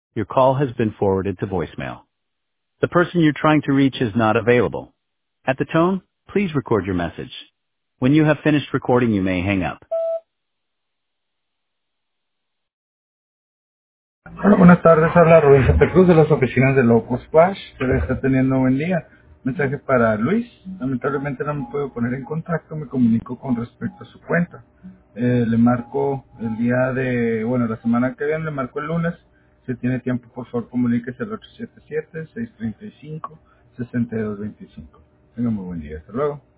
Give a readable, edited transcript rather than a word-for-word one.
Your call has been forwarded to voicemail. The person you're trying to reach is not available. At the tone, please record your message. When you have finished recording, you may hang up. Hola, buenas tardes. Habla Rubén Santa Cruz de las oficinas de Locus Splash. Espero que esté teniendo un buen día. Mensaje para Luis. Lamentablemente no me puedo poner en contacto. Me comunico con respecto a su cuenta. Le marco el día de... Bueno, la semana que viene le marco el lunes. Si tiene tiempo, por favor, comuníquese al 877-635-6225. Tenga muy buen día. Hasta luego.